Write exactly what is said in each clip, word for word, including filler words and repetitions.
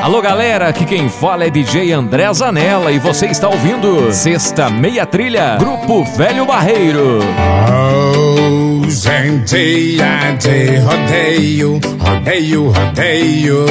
Alô galera, aqui quem fala é D J André Zanella e você está ouvindo Sexta Meia Trilha, Grupo Velho Barreiro. Hoje em dia de rodeio, rodeio, rodeio,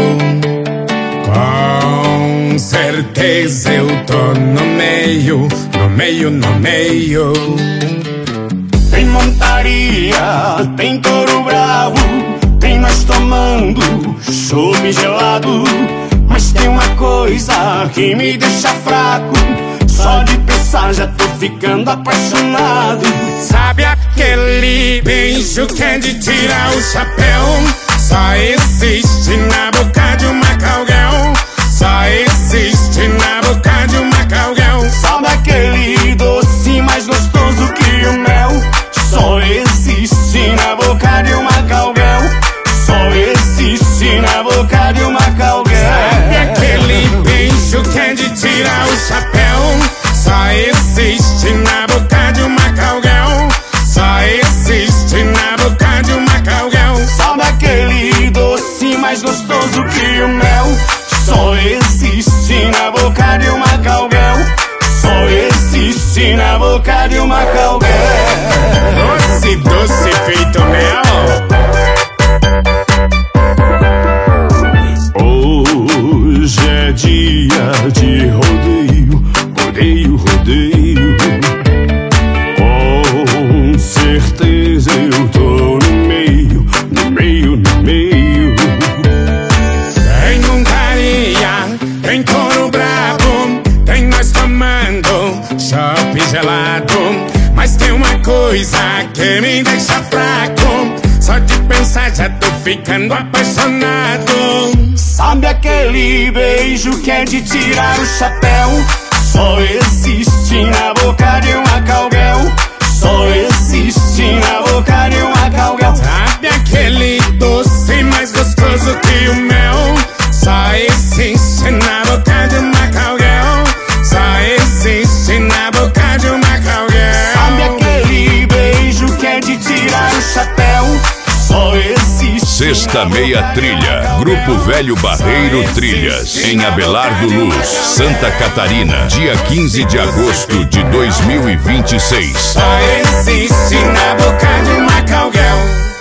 com certeza eu tô no meio, no meio, no meio. Tem montaria, tem touro bravo, tem nós tomando chopp gelado. Mas tem uma coisa que me deixa fraco, só de pensar já tô ficando apaixonado. Sabe aquele beijo que é de tirar o chapéu? Só existe na boca de uma cowgirl. Só existe na boca de uma cowgirl. Sabe aquele doce mais gostoso que o mel? Só existe na boca de uma cowgirl. Só existe na boca de uma cowgirl. Sabe aquele beijo que é de tirar o chapéu? Só existe na boca de uma cowgirl. Só existe na boca de uma cowgirl. Sabe aquele doce mais gostoso que o mel? Só existe na boca de uma cowgirl. Só existe na boca de uma cowgirl. Doce, doce feito mel. Hoje é dia de rodeio, rodeio, rodeio. Com certeza eu tô no meio, no meio, no meio. Tem montaria, tem touro bravo, tem nós tomando chopp gelado. Mas tem uma coisa que me deixa fraco, só de pensar já tô ficando apaixonado. Sabe aquele beijo que é de tirar o chapéu? Só existe na boca de uma cowgirl. Só existe na boca de uma cowgirl. Sabe aquele doce mais gostoso que o mel? Só existe na boca de uma cowgirl. Só existe na boca de uma cowgirl. Sabe aquele beijo que é de tirar o chapéu? Só existe. Sexta Meia Trilha, Grupo Velho Barreiro Trilhas, em Abelardo Luz, Santa Catarina, dia quinze de agosto de dois mil e vinte e seis. Só existe na boca de uma cowgirl.